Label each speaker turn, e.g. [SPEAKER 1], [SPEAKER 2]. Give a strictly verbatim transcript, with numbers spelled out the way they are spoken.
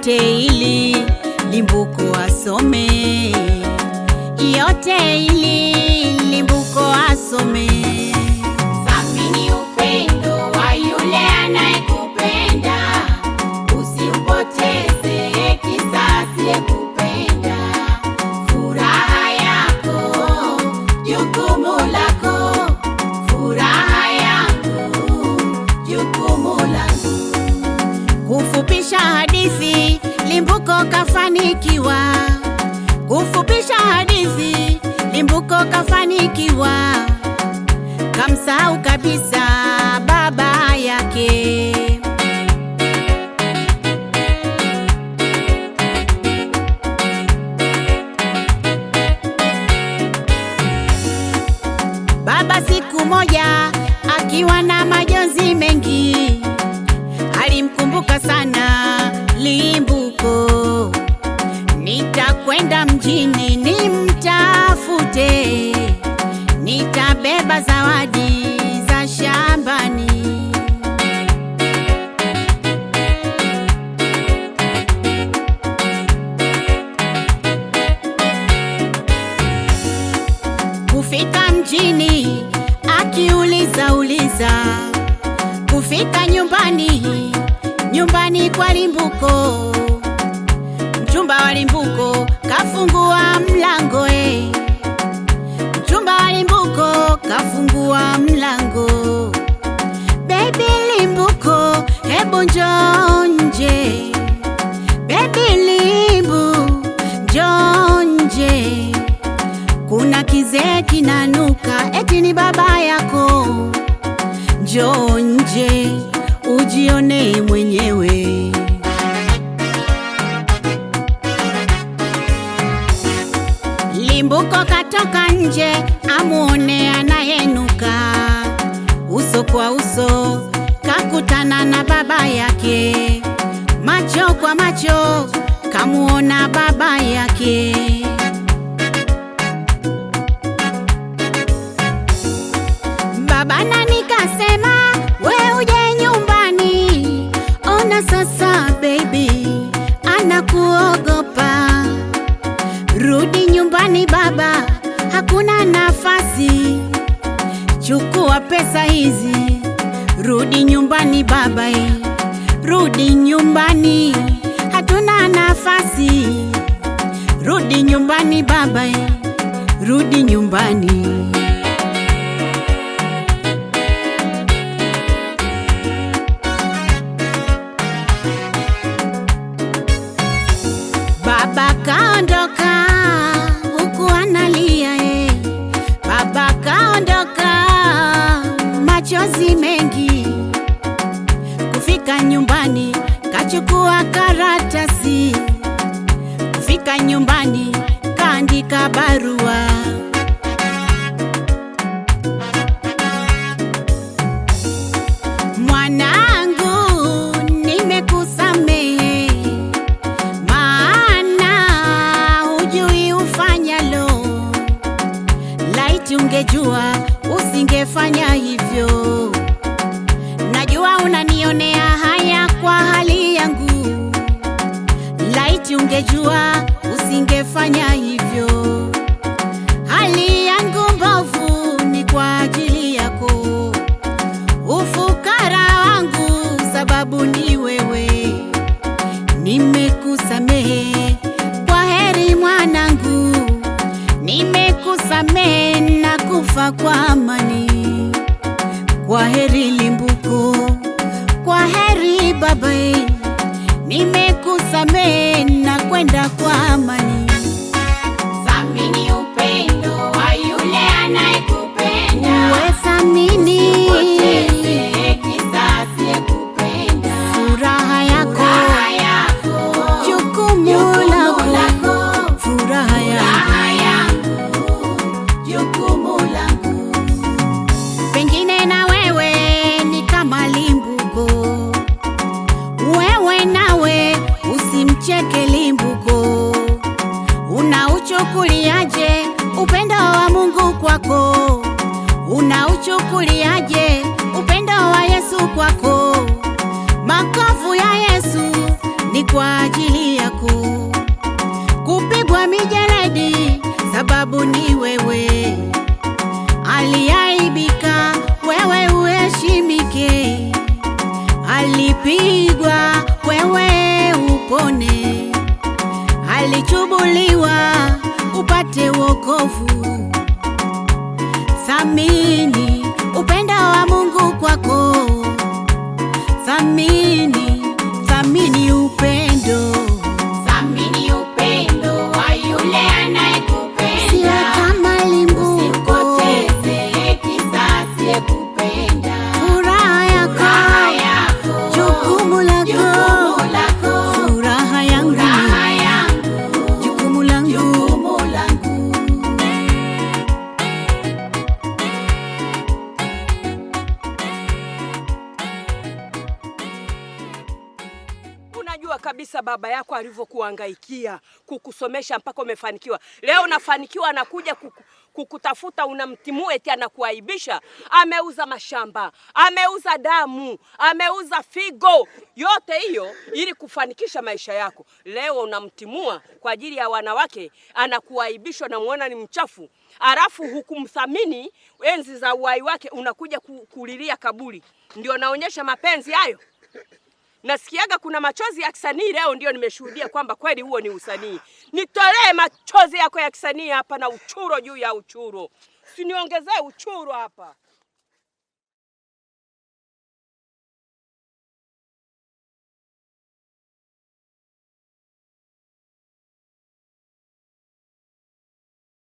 [SPEAKER 1] yote ili Limbuko asome, yote ili Limbuko asome.
[SPEAKER 2] Thamini upendo wa yule anayekupenda, usimpoteze kisasi yekupenda. Furaha yako jukumu lako, furaha yangu jukumu langu.
[SPEAKER 1] Kufupisha hadithi, Limbuko kafanikiwa. Kufupisha hadithi, Limbuko kafanikiwa. Kamsahau kabisa baba yake. Baba siku moja akiwa na majonzi mengi, alimkumbuka sana Limbuko. Nitakwenda mjini nimtafute, nitabeba zawadi za shambani. Kufika mjini akiuliza uliza, kufika nyumbani, nyumbani kwa Limbuko. Mchumba wa Limbuko kafungua mlango eh. Mchumba wa Limbuko kafungua mlango. Baby Limbuko, hebu njoo nje. Baby Limbu, njoo nje. Kuna kizee kinanuka, eti ni baba yako. Njoo nje ujione mwenyewe. Limbuko katoka nje amuone anayenuka. Uso kwa uso kakutana na baba yake. Macho kwa macho kamuona baba yake. Baba nani kasema we uje nyumbani. Ona sasa baby anakuogopa. Rudi nyumbani baba, hakuna nafasi. Chukua pesa hizi, rudi nyumbani baba. Rudi nyumbani, hatuna nafasi. Rudi nyumbani baba, rudi nyumbani. Baba kaondoka huku analia eh. Baba kaondoka machozi mengi. Kufika nyumbani kachukua karatasi. Kufika nyumbani kaandika barua. Mwanangu nimekusamehe, ungejua usingefanya hivyo. Najua unanionea haya kwa hali yangu. Laiti ungejua usingefanya hivyo. Hali yangu mbovu ni kwa ajili yako. Ufukara wangu sababu ni wewe. Nimekusamehe, kwa heri mwanangu. Nimekusamehe na kufa kwa amani. Kwa heri Limbuko, kwa heri baba. Nimekusamehe na kwenda kwa amani.
[SPEAKER 2] Thamini upendo wa yule anayekupenda.
[SPEAKER 1] Uwe thamini
[SPEAKER 2] usipoteze kisasi yekupenda.
[SPEAKER 1] Furaha yako,
[SPEAKER 2] furaha yako
[SPEAKER 1] jukumu lako. Furaha
[SPEAKER 2] yangu jukumu langu.
[SPEAKER 1] Pengine na wewe ni kama Limbuko. Wewe nawe usimcheke Limbuko. Unauchukuliaje upendo wa Mungu kwako? Unauchukuliaje upendo wa Yesu kwako? Makovu ya Yesu ni kwa ajili yako, kupigwa mijeledi sababu ni wewe, aliaibika wewe uheshimike, alipigwa wewe upone, alichubuliwa upate wokovu. Thamini upendo wa Mungu kwako, thamini, thamini upendo,
[SPEAKER 2] Thamini upendo wa yule anayekupenda.
[SPEAKER 1] sio kama limbuko.
[SPEAKER 2] Usikoteze kisasi yekupenda.
[SPEAKER 1] Furaha yako,
[SPEAKER 2] Furaha yako,
[SPEAKER 1] jukumu lako,
[SPEAKER 2] jukumu lako.
[SPEAKER 1] furaha yangu,
[SPEAKER 2] Furaha yangu,
[SPEAKER 1] jukumu langu.
[SPEAKER 2] jukumu langu.
[SPEAKER 3] Unajua kabisa baba yako alivyokuhangaikia kukusomesha mpaka umefanikiwa. Leo unafanikiwa, anakuja kuku, kukutafuta, unamtimua eti anakuaibisha. Ameuza mashamba, ameuza damu, ameuza figo, yote hiyo ili kufanikisha maisha yako. Leo unamtimua kwa ajili ya wanawake, anakuaibishwa na muona ni mchafu. Alafu hukumthamini enzi za uhai wake, unakuja kulilia kaburi. Ndio naonyesha mapenzi hayo? Nasikiaga kuna machozi ya kisanii leo, ndio nimeshuhudia kwamba kweli huo ni usanii. Nitolee machozi yako ya kisanii hapa na uchuro juu ya uchuro. Usiniongezee uchuro hapa.